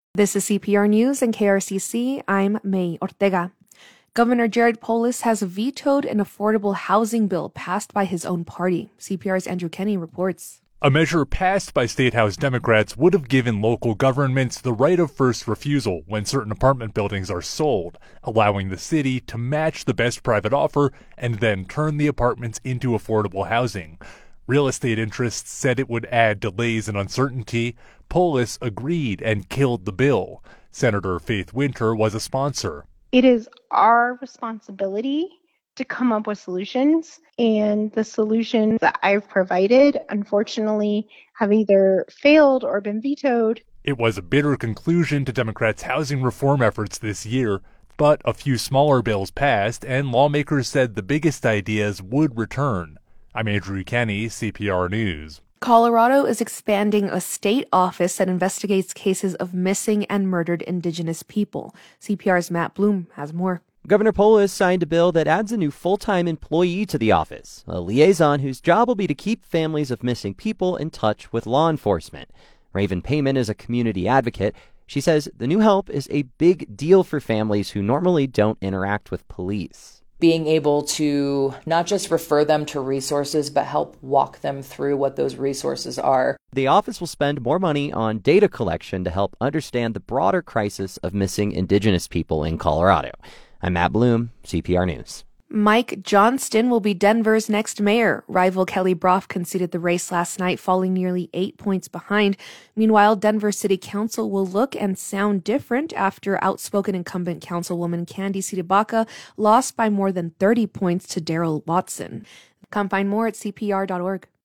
This is CPR News and KRCC. I'm May Ortega. Governor Jared Polis has vetoed an affordable housing bill passed by his own party. CPR's Andrew Kenny reports. A measure passed by State House Democrats would have given local governments the right of first refusal when certain apartment buildings are sold, allowing the city to match the best private offer and then turn the apartments into affordable housing. Real estate interests said it would add delays and uncertainty. Polis agreed and killed the bill. Senator Faith Winter was a sponsor. It is our responsibility to come up with solutions, and the solutions that I've provided, unfortunately, have either failed or been vetoed. It was a bitter conclusion to Democrats' housing reform efforts this year, but a few smaller bills passed, and lawmakers said the biggest ideas would return. I'm Andrew Kenny, CPR News. Colorado is expanding a state office that investigates cases of missing and murdered Indigenous people. CPR's Matt Bloom has more. Governor Polis signed a bill that adds a new full-time employee to the office, a liaison whose job will be to keep families of missing people in touch with law enforcement. Raven Payman is a community advocate. She says the new help is a big deal for families who normally don't interact with police. Being able to not just refer them to resources, but help walk them through what those resources are. The office will spend more money on data collection to help understand the broader crisis of missing Indigenous people in Colorado. I'm Matt Bloom, CPR News. Mike Johnston will be Denver's next mayor. Rival Kelly Broff conceded the race last night, falling nearly 8 points behind. Meanwhile, Denver City Council will look and sound different after outspoken incumbent councilwoman Candy Siribaca lost by more than 30 points to Daryl Watson. Come find more at CPR.org.